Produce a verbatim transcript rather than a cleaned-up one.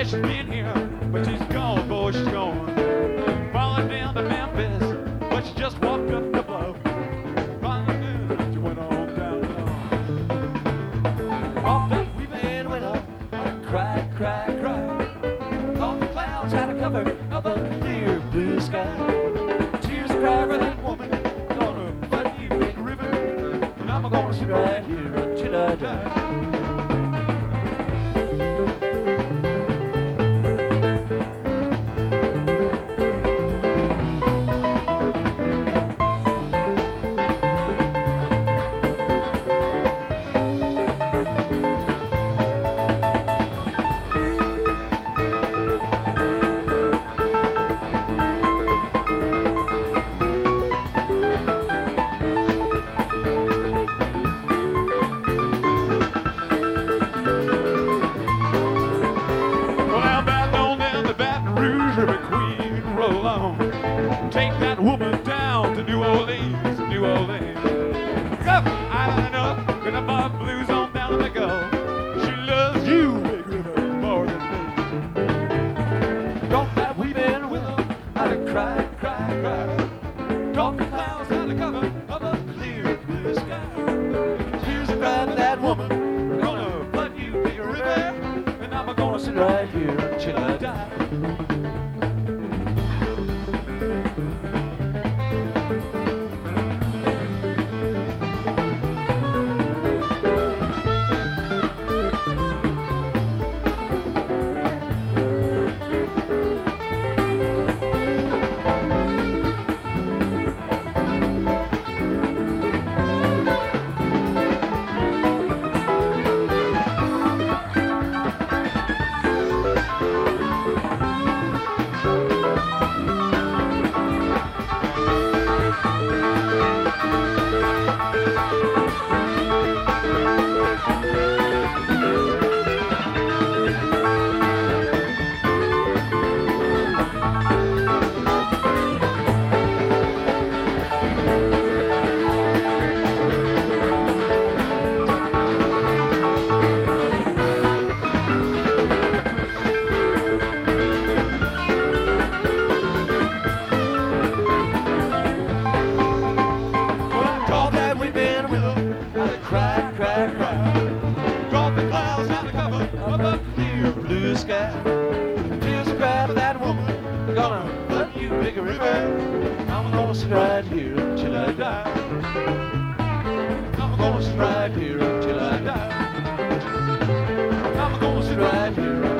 Yeah, she's been here, but she's gone, boy, she's gone. Falling down to Memphis, but she just walked up the bluff. Falling down, she went on down the Off that weaving went up, cried, cried, cried. Thought the clouds had a cover of a clear blue sky. Tears cry for that woman, gonna flood you big river, and I'm gonna sit right here until I die. Take that woman down to New Orleans, New Orleans. Up island up, with the mob blues on down to the Gulf. She loves you, big river, more than me. Don't that weeping willow, I'd cry, cry, cry. Don't the clouds out of cover of a clear blue sky. Here's a cry to that woman, gonna flood you, big river, and I'm gonna sit right here until I die. Cry, cry, cry. Drop the clouds out of cover of a clear blue sky. Tears cry to that woman, gonna flood you, big river. I'm gonna sit right here until I die. I'm gonna sit right here until I die. I'm gonna sit right here.